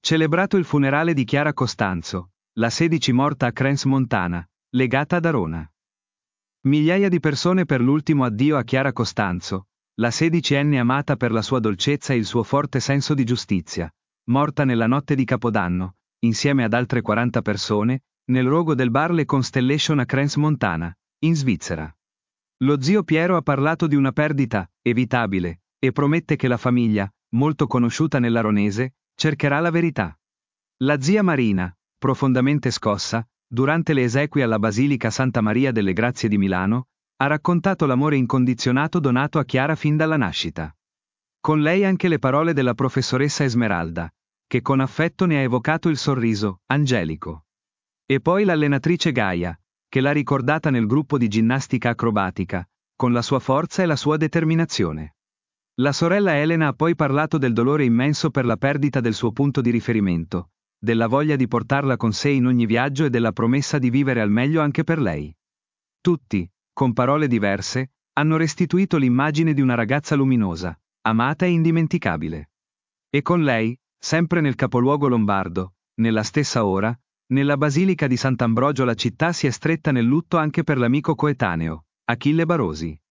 Celebrato il funerale di Chiara Costanzo, la 16 morta a Crans-Montana, legata ad Arona. Migliaia di persone per l'ultimo addio a Chiara Costanzo, la 16enne amata per la sua dolcezza e il suo forte senso di giustizia, morta nella notte di Capodanno, insieme ad altre 40 persone, nel rogo del bar Le Constellation a Crans-Montana, in Svizzera. Lo zio Piero ha parlato di una perdita evitabile e promette che la famiglia, molto conosciuta nell'aronese, cercherà la verità. La zia Marina, profondamente scossa, durante le esequie alla Basilica Santa Maria delle Grazie di Milano, ha raccontato l'amore incondizionato donato a Chiara fin dalla nascita. Con lei anche le parole della professoressa Esmeralda, che con affetto ne ha evocato il sorriso angelico. E poi l'allenatrice Gaia, che l'ha ricordata nel gruppo di ginnastica acrobatica, con la sua forza e la sua determinazione. La sorella Elena ha poi parlato del dolore immenso per la perdita del suo punto di riferimento, della voglia di portarla con sé in ogni viaggio e della promessa di vivere al meglio anche per lei. Tutti, con parole diverse, hanno restituito l'immagine di una ragazza luminosa, amata e indimenticabile. E con lei, sempre nel capoluogo lombardo, nella stessa ora, nella Basilica di Sant'Ambrogio la città si è stretta nel lutto anche per l'amico coetaneo, Achille Barosi.